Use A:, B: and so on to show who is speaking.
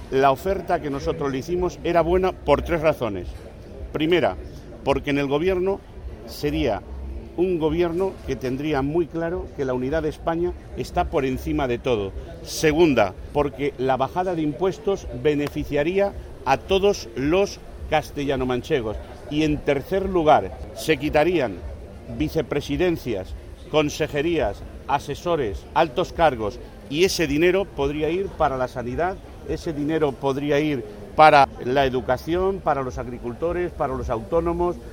A: la oferta que nosotros le hicimos era buena por 3 razones. Primera, porque en el gobierno sería un gobierno que tendría muy claro que la unidad de España está por encima de todo. Segunda, porque la bajada de impuestos beneficiaría a todos los castellano-manchegos. Y en tercer lugar, se quitarían vicepresidencias, consejerías, asesores, altos cargos, y ese dinero podría ir para la sanidad, ese dinero podría ir para la educación, para los agricultores, para los autónomos,